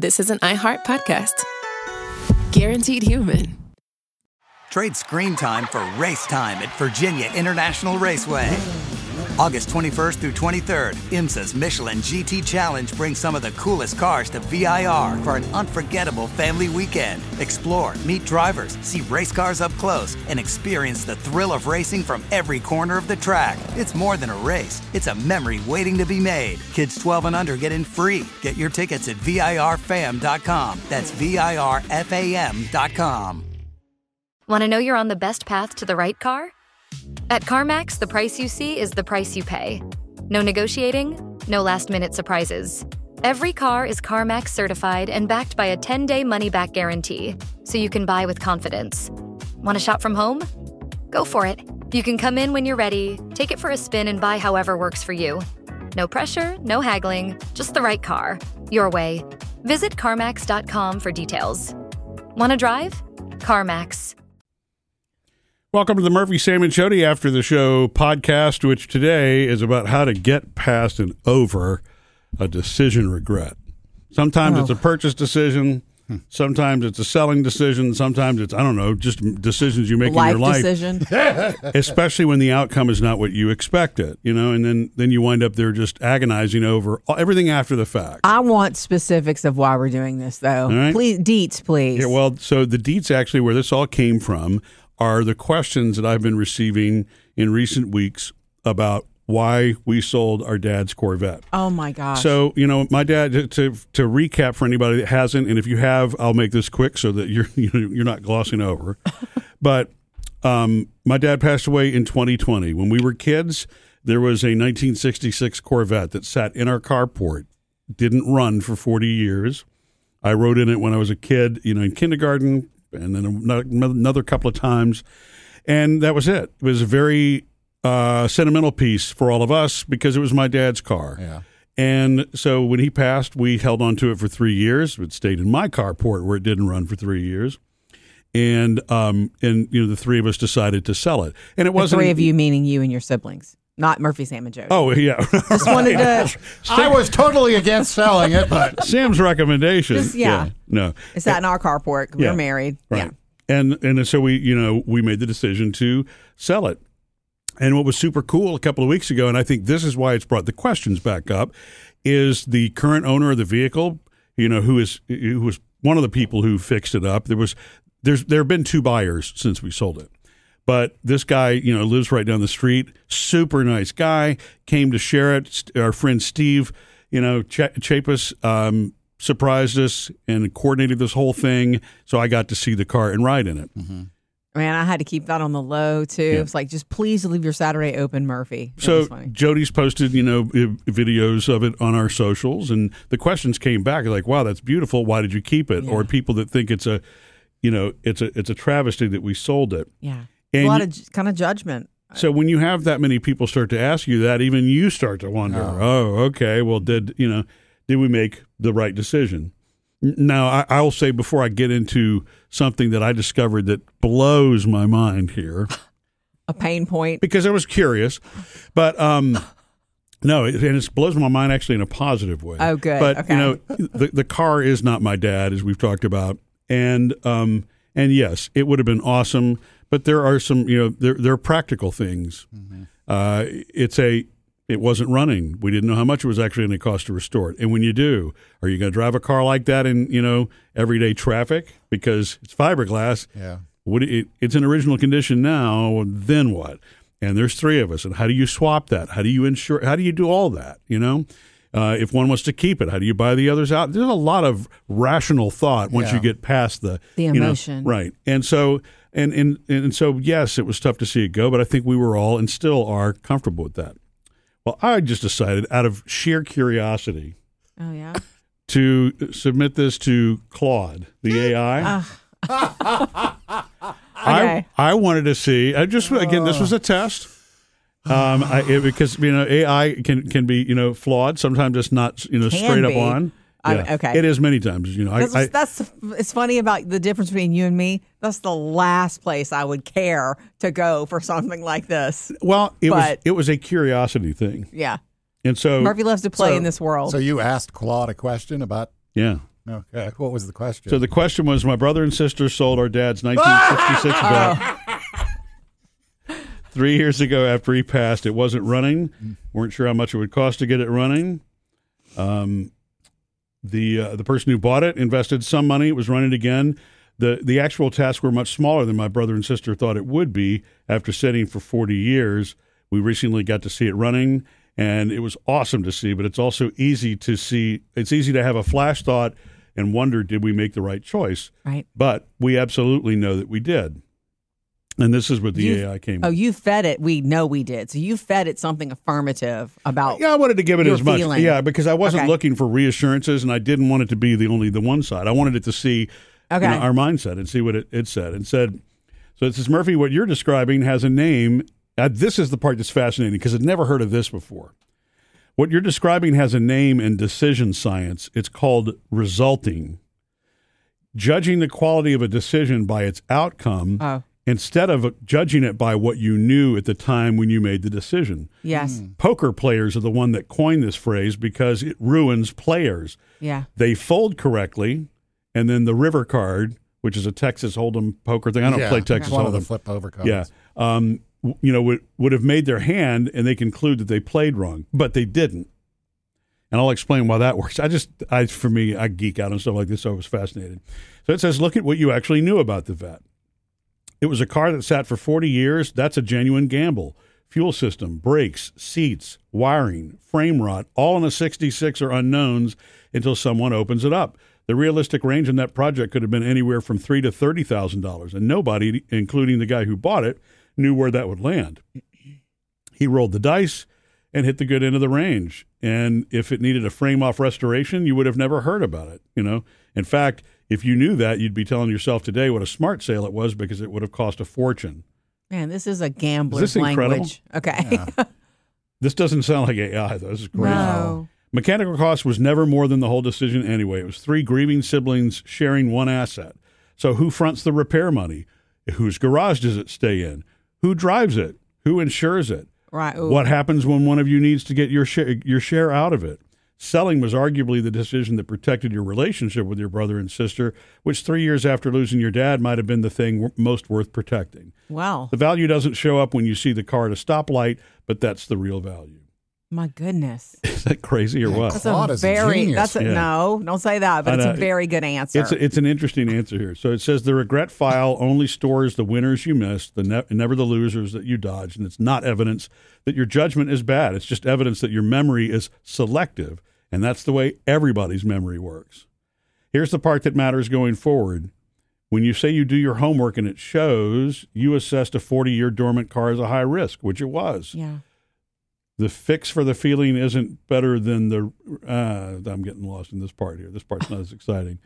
this is an iHeart podcast. Guaranteed Human. Trade screen time for race time at Virginia International Raceway. August 21st through 23rd, IMSA's Michelin GT Challenge brings some of the coolest cars to VIR for an unforgettable family weekend. Explore, meet drivers, see race cars up close, and experience the thrill of racing from every corner of the track. It's more than a race. It's a memory waiting to be made. Kids 12 and under get in free. Get your tickets at VIRFam.com. That's VIRFAM.com. Want to know you're on the best path to the right car? At CarMax, the price you see is the price you pay. No negotiating, no last-minute surprises. Every car is CarMax certified and backed by a 10-day money-back guarantee, so you can buy with confidence. Want to shop from home? Go for it. You can come in when you're ready, take it for a spin, and buy however works for you. No pressure, no haggling, just the right car. Your way. Visit CarMax.com for details. Want to drive? CarMax. Welcome to the Murphy, Sam, and Jody After the Show podcast, which today is about how to get past and over a decision regret. Sometimes it's a purchase decision. Sometimes it's a selling decision. Sometimes it's, I don't know, just decisions you make in your life. Decision. Especially when the outcome is not what you expected, you know, and then you wind up there just agonizing over everything after the fact. I want specifics of why we're doing this, though. All right. Please, deets, please. Yeah, well, so the deets actually where this all came from are the questions that I've been receiving in recent weeks about why we sold our dad's Corvette. Oh, my gosh. So, you know, my dad, to recap for anybody that hasn't, and if you have, I'll make this quick so that you're not glossing over. But my dad passed away in 2020. When we were kids, there was a 1966 Corvette that sat in our carport, didn't run for 40 years. I rode in it when I was a kid, you know, in kindergarten, and then another couple of times. And that was it. It was a very sentimental piece for all of us because it was my dad's car. Yeah. And so when he passed, we held on to it for 3 years. It stayed in my carport where it didn't run for 3 years. And you know, the three of us decided to sell it. And it wasn't the three of you, meaning you and your siblings, not Murphy, Sam, and Jody. Oh, yeah. Just wanted to. I was totally against selling it, but Sam's recommendation. Yeah. No. It's sat in our carport. Yeah. We're married. Right. Yeah. And so we made the decision to sell it. And what was super cool a couple of weeks ago, and I think this is why it's brought the questions back up, is the current owner of the vehicle, you know, who was one of the people who fixed it up. There have been two buyers since we sold it. But this guy, you know, lives right down the street, super nice guy, came to share it. Our friend Steve, you know, Chapus surprised us and coordinated this whole thing. So I got to see the car and ride in it. Mm-hmm. Man, I had to keep that on the low, too. Yeah. It's like, just please leave your Saturday open, Murphy. So Jody's posted, you know, videos of it on our socials, and the questions came back like, wow, that's beautiful. Why did you keep it? Yeah. Or people that think it's a travesty that we sold it. Yeah. And a lot of kind of judgment. So when you have that many people start to ask you that, even you start to wonder, okay, well, did we make the right decision? Now, I'll say before I get into something that I discovered that blows my mind here. A pain point. Because I was curious, but no, it blows my mind actually in a positive way. Oh, good. But, okay. you know, the car is not my dad, as we've talked about. And yes, it would have been awesome, but there are some, you know, there are practical things. Mm-hmm. It wasn't running. We didn't know how much it was actually going to cost to restore it. And when you do, are you going to drive a car like that in, you know, everyday traffic? Because it's fiberglass. Yeah. It's in original condition now. Then what? And there's three of us. And how do you swap that? How do you insure? How do you do all that? You know, if one wants to keep it, how do you buy the others out? There's a lot of rational thought once you get past the emotion, you know, right? And so and so yes, it was tough to see it go, but I think we were all and still are comfortable with that. Well, I just decided out of sheer curiosity to submit this to Claude, the AI. Okay. I wanted to see. Again, this was a test. Because you know AI can be, you know, flawed. Sometimes it's not, you know, straight up on. Yeah. Okay. It is many times. You know, it's funny about the difference between you and me. That's the last place I would care to go for something like this. Well, it was a curiosity thing. Yeah. And so Murphy loves to play in this world. So you asked Claude a question about. Yeah. Okay. What was the question? So the question was, my brother and sister sold our dad's 1966 vet 3 years ago after he passed. It wasn't running. Weren't sure how much it would cost to get it running. The person who bought it invested some money. It was running again. The actual tasks were much smaller than my brother and sister thought it would be after sitting for 40 years. We recently got to see it running, and it was awesome to see, but it's also easy to see. It's easy to have a flash thought and wonder, did we make the right choice? Right. But we absolutely know that we did. And this is what the AI came with. Oh, you fed it. We know we did. So you fed it something affirmative about. Yeah, I wanted to give it your as much. feeling. Yeah, because I wasn't Okay. looking for reassurances, and I didn't want it to be only the one side. I wanted it to see Okay. our mindset and see what it said. And said, so it says, Murphy, what you're describing has a name. This is the part that's fascinating because I'd never heard of this before. What you're describing has a name in decision science. It's called resulting. Judging the quality of a decision by its outcome instead of judging it by what you knew at the time when you made the decision. Yes. Poker players are the one that coined this phrase because it ruins players. Yeah. They fold correctly, and then the river card, which is a Texas Hold'em poker thing. I don't play Texas one Hold'em. of the flip over cards. Yeah. Would have made their hand, and they conclude that they played wrong, but they didn't. And I'll explain why that works. For me, I geek out on stuff like this, so I was fascinated. So it says, look at what you actually knew about the vet. It was a car that sat for 40 years. That's a genuine gamble. Fuel system, brakes, seats, wiring, frame rot, all in a 66 are unknowns until someone opens it up. The realistic range in that project could have been anywhere from $3,000 to $30,000, and nobody, including the guy who bought it, knew where that would land. He rolled the dice and hit the good end of the range. And if it needed a frame-off restoration, you would have never heard about it. In fact, if you knew that, you'd be telling yourself today what a smart sale it was because it would have cost a fortune. Man, this is a gambler's Is this incredible? language. Okay. This doesn't sound like AI, though. This is crazy. No. Mechanical cost was never more than the whole decision anyway. It was three grieving siblings sharing one asset. So who fronts the repair money? Whose garage does it stay in? Who drives it? Who insures it? Right. Ooh. What happens when one of you needs to get your share out of it? Selling was arguably the decision that protected your relationship with your brother and sister, which 3 years after losing your dad might have been the thing most worth protecting. Wow. The value doesn't show up when you see the car at a stoplight, but that's the real value. My goodness. Is that crazy or what? That's Claude a is a very, genius. that's a, Yeah. no, don't say that, but it's a very good answer. It's an interesting answer here. So it says the regret file only stores the winners you missed, never the losers that you dodged, and it's not evidence that your judgment is bad. It's just evidence that your memory is selective, and that's the way everybody's memory works. Here's the part that matters going forward. When you say you do your homework and it shows, you assessed a 40-year dormant car as a high risk, which it was. Yeah. The fix for the feeling isn't better than the I'm getting lost in this part here. This part's not as exciting.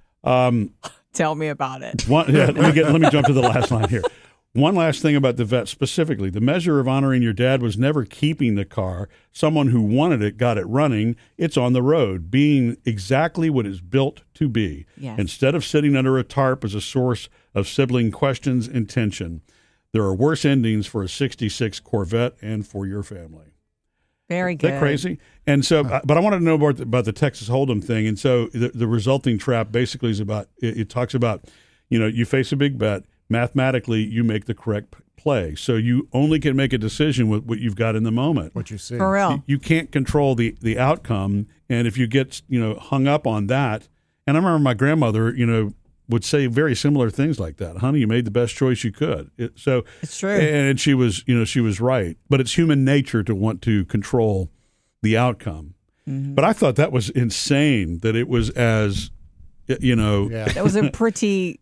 Tell me about it. Let me jump to the last line here. One last thing about the vet specifically. The measure of honoring your dad was never keeping the car. Someone who wanted it got it running. It's on the road, being exactly what it's built to be. Yes. Instead of sitting under a tarp as a source of sibling questions and tension. There are worse endings for a 66 Corvette and for your family. Very good. Isn't that crazy? And so, but I wanted to know about the Texas Hold'em thing. And so the resulting trap basically is about, it talks about, you face a big bet. Mathematically, you make the correct play. So you only can make a decision with what you've got in the moment. What you see. For real. You can't control the outcome. And if you get, hung up on that, and I remember my grandmother, would say very similar things like that. Honey, you made the best choice you could. It's true. And she was, she was right. But it's human nature to want to control the outcome. Mm-hmm. But I thought that was insane that it was as, That was a pretty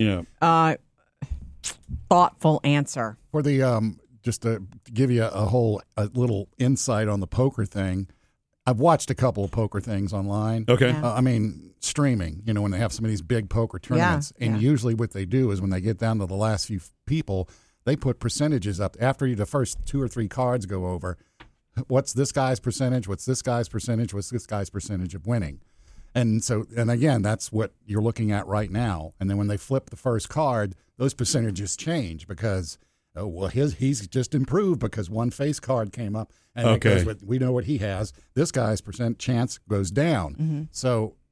thoughtful answer. For the just to give you a little insight on the poker thing, I've watched a couple of poker things online. Okay. Yeah. Streaming, when they have some of these big poker tournaments. Yeah, And yeah. usually what they do is when they get down to the last few people, they put percentages up. After the first 2 or 3 cards go over, what's this guy's percentage? What's this guy's percentage? What's this guy's percentage of winning? And again, that's what you're looking at right now. And then when they flip the first card, those percentages change because, he's just improved because one face card came up. And it goes with, we know what he has. This guy's percent chance goes down. Mm-hmm. So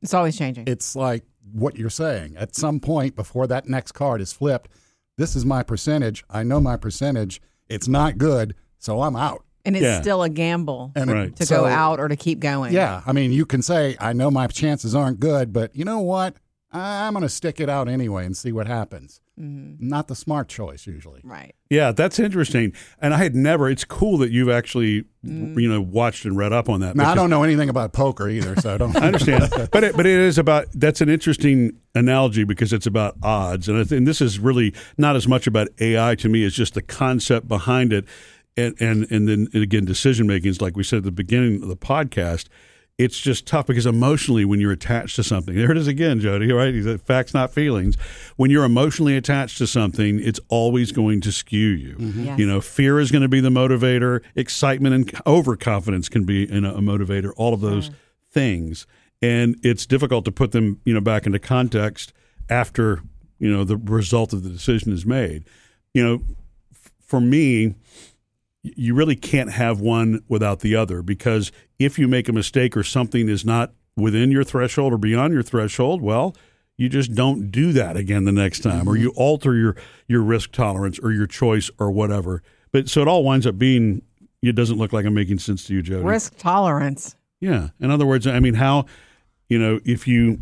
It's always changing. It's like what you're saying. At some point before that next card is flipped, this is my percentage. I know my percentage. It's not good, so I'm out. And it's still a gamble And to go out or to keep going. Yeah. I mean, you can say, I know my chances aren't good, but you know what? I'm going to stick it out anyway and see what happens. Mm-hmm. Not the smart choice usually. Right. Yeah, that's interesting. And I had never, it's cool that you've actually, watched and read up on that. Now, I don't know anything about poker either, so I don't. I understand. But it is about, that's an interesting analogy because it's about odds. And this is really not as much about AI to me as just the concept behind it. And then again, decision making is like we said at the beginning of the podcast. It's just tough because emotionally, when you're attached to something, there it is again, Jody, right? He said, facts, not feelings. When you're emotionally attached to something, it's always going to skew you. Mm-hmm. Yes. Fear is going to be the motivator. Excitement and overconfidence can be a motivator. All of those things, and it's difficult to put them, back into context after the result of the decision is made. For me, you really can't have one without the other, because if you make a mistake or something is not within your threshold or beyond your threshold, well, you just don't do that again the next time, or you alter your risk tolerance or your choice or whatever. But so it all winds up being, it doesn't look like I'm making sense to you, Jody. Risk tolerance. Yeah. In other words, I mean, how, if you,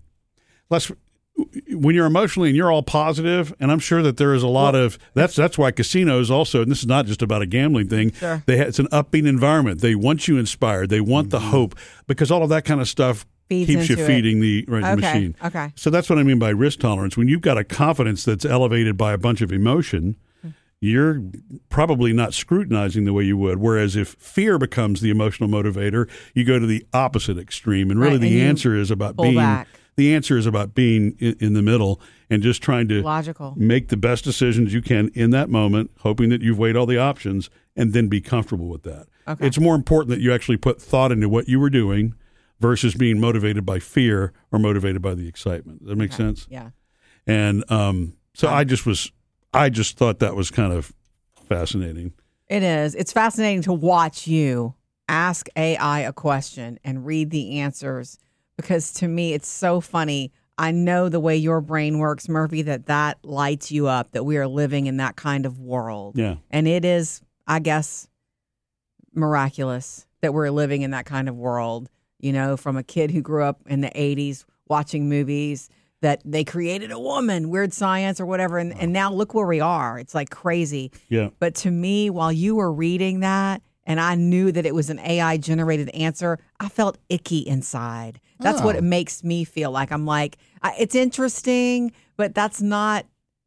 when you're emotionally and you're all positive, and I'm sure that there is a lot of that's why casinos also, and this is not just about a gambling thing. Sure. It's an upbeat environment. They want you inspired. They want the hope, because all of that kind of stuff keeps you feeding the machine. Okay. So that's what I mean by risk tolerance. When you've got a confidence that's elevated by a bunch of emotion, you're probably not scrutinizing the way you would. Whereas if fear becomes the emotional motivator, you go to the opposite extreme. And really the answer is about being back. The answer is about being in the middle and just trying to make the best decisions you can in that moment, hoping that you've weighed all the options, and then be comfortable with that. Okay. It's more important that you actually put thought into what you were doing versus being motivated by fear or motivated by the excitement. Does that make sense? Yeah. And so I just thought that was kind of fascinating. It is. It's fascinating to watch you ask AI a question and read the answers, because to me, it's so funny. I know the way your brain works, Murphy, that lights you up, that we are living in that kind of world. Yeah. And it is, I guess, miraculous that we're living in that kind of world, from a kid who grew up in the 80s watching movies that they created a woman, Weird Science or whatever, and now look where we are. It's like crazy. Yeah. But to me, while you were reading that, and I knew that it was an AI-generated answer, I felt icky inside. That's what it makes me feel like. I'm like, it's interesting, but that's not,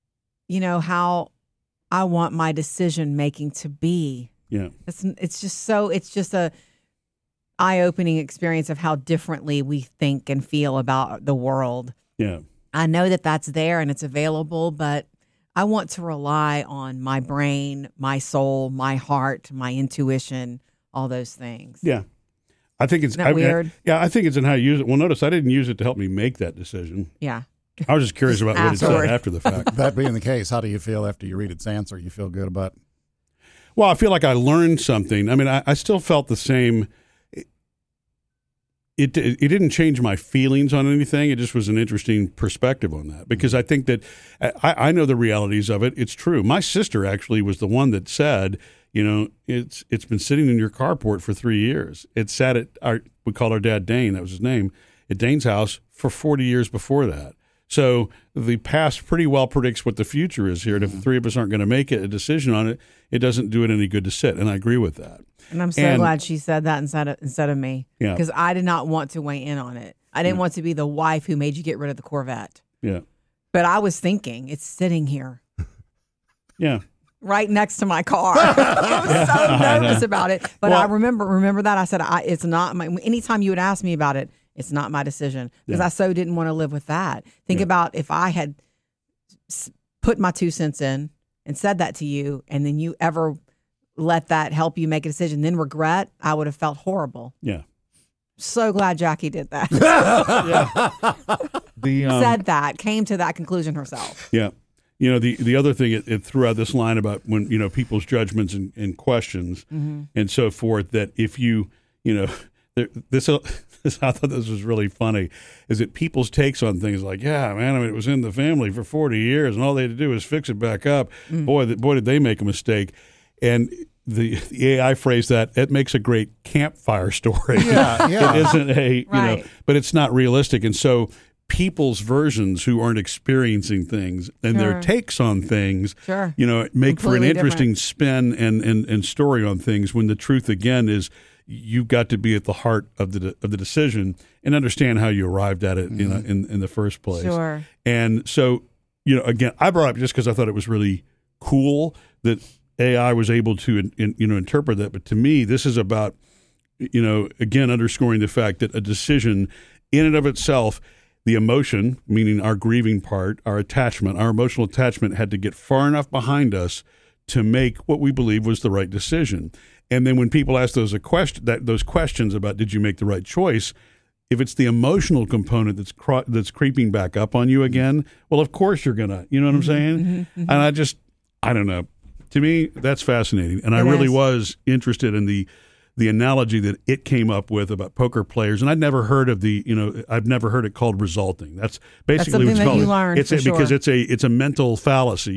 how I want my decision-making to be. Yeah. It's just a eye-opening experience of how differently we think and feel about the world. Yeah. I know that that's there and it's available, but I want to rely on my brain, my soul, my heart, my intuition, all those things. Yeah. I think it's Isn't that weird? I think it's in how you use it. Well, notice I didn't use it to help me make that decision. Yeah. I was just curious about what it said after the fact. That being the case, how do you feel after you read its answer? You feel good about it? Well, I feel like I learned something. I mean, I still felt the same. It didn't change my feelings on anything. It just was an interesting perspective on that, because I think that I know the realities of it. It's true. My sister actually was the one that said, it's been sitting in your carport for 3 years. It sat at we called our dad Dane, that was his name, at Dane's house for 40 years before that. So the past pretty well predicts what the future is here. And if the three of us aren't going to make a decision on it, it doesn't do it any good to sit. And I agree with that. And I'm so glad she said that instead of me. Yeah. Because I did not want to weigh in on it. I didn't want to be the wife who made you get rid of the Corvette. Yeah. But I was thinking, it's sitting here. Yeah. Right next to my car. I was so nervous about it. But Well, I remember that. I said, it's not my, anytime you would ask me about it, it's not my decision. Because I so didn't want to live with that. Think about if I had put my 2 cents in and said that to you, and then you ever let that help you make a decision, then regret, I would have felt horrible. Yeah. So glad Jackie did that. Said that, came to that conclusion herself. Yeah. The other thing, it threw out this line about when, people's judgments and questions and so forth, that if you, this I thought this was really funny, is that people's takes on things like, yeah, man, I mean, it was in the family for 40 years, and all they had to do was fix it back up. Boy, did they make a mistake. And the AI phrase that, it makes a great campfire story. Yeah. It isn't a, Right. but it's not realistic. And so people's versions who aren't experiencing things and their takes on things, Sure. Make for an Completely interesting different. spin and story on things, when the truth, again, is you've got to be at the heart of the decision and understand how you arrived at it in the first place. Sure. And so, again, I brought it up just because I thought it was really cool that AI was able to interpret that. But to me, this is about, again, underscoring the fact that a decision in and of itself, the emotion, meaning our grieving part, our attachment, our emotional attachment, had to get far enough behind us to make what we believe was the right decision. And then when people ask those questions about, did you make the right choice, if it's the emotional component that's creeping back up on you again, well, of course you're gonna, you know what I'm saying? And I don't know. To me, that's fascinating, and I really was interested in the analogy that it came up with about poker players, and I'd never heard of I've never heard it called resulting. That's basically something that you learned. It's because it's a mental fallacy.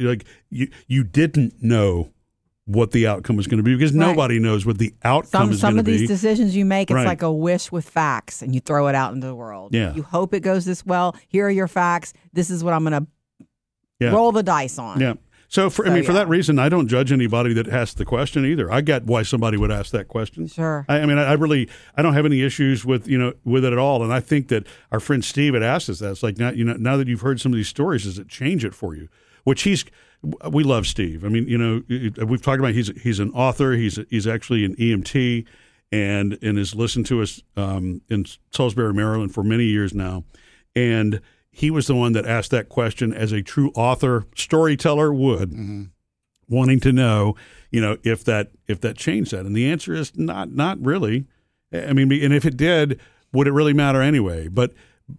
You didn't know what the outcome was going to be, because nobody knows what the outcome is going to be. Some of these decisions you make, it's Right. like a wish with facts, and you throw it out into the world. Yeah. You hope it goes this well. Here are your facts. This is what I'm going to roll the dice on. Yeah. So for that reason, I don't judge anybody that asks the question either. I get why somebody would ask that question. Sure. I don't have any issues with it at all. And I think that our friend Steve had asked us that. It's like, now that you've heard some of these stories, does it change it for you? Which we love Steve. I mean, we've talked about he's an author. He's actually an EMT and has listened to us in Salisbury, Maryland for many years now. And he was the one that asked that question as a true author, storyteller would, wanting to know, if that changed that. And the answer is not really. I mean, and if it did, would it really matter anyway? But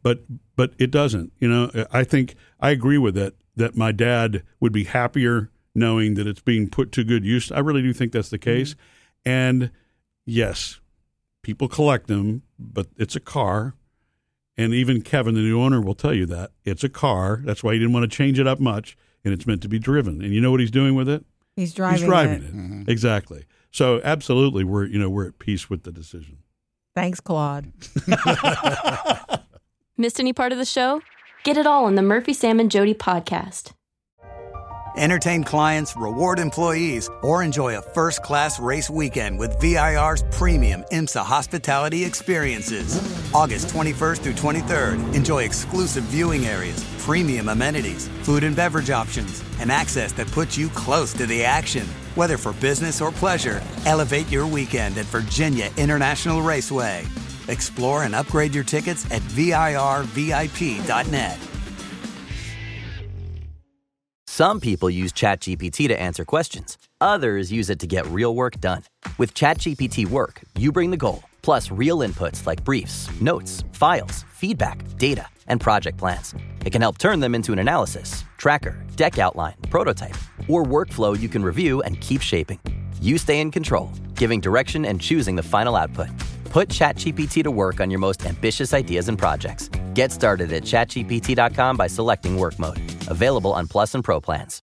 it doesn't. I think I agree with it, that my dad would be happier knowing that it's being put to good use. I really do think that's the case. And yes, people collect them, but it's a car. And even Kevin, the new owner, will tell you that. It's a car. That's why he didn't want to change it up much, and it's meant to be driven. And you know what he's doing with it? He's driving it. Mm-hmm. Exactly. So absolutely, we're at peace with the decision. Thanks, Claude. Missed any part of the show? Get it all on the Murphy, Sam, and Jody podcast. Entertain clients, reward employees, or enjoy a first-class race weekend with VIR's premium IMSA hospitality experiences. August 21st through 23rd, enjoy exclusive viewing areas, premium amenities, food and beverage options, and access that puts you close to the action. Whether for business or pleasure, elevate your weekend at Virginia International Raceway. Explore and upgrade your tickets at VIRVIP.net. Some people use ChatGPT to answer questions. Others use it to get real work done. With ChatGPT Work, you bring the goal, plus real inputs like briefs, notes, files, feedback, data, and project plans. It can help turn them into an analysis, tracker, deck outline, prototype, or workflow you can review and keep shaping. You stay in control, giving direction and choosing the final output. Put ChatGPT to work on your most ambitious ideas and projects. Get started at ChatGPT.com by selecting Work Mode. Available on Plus and Pro plans.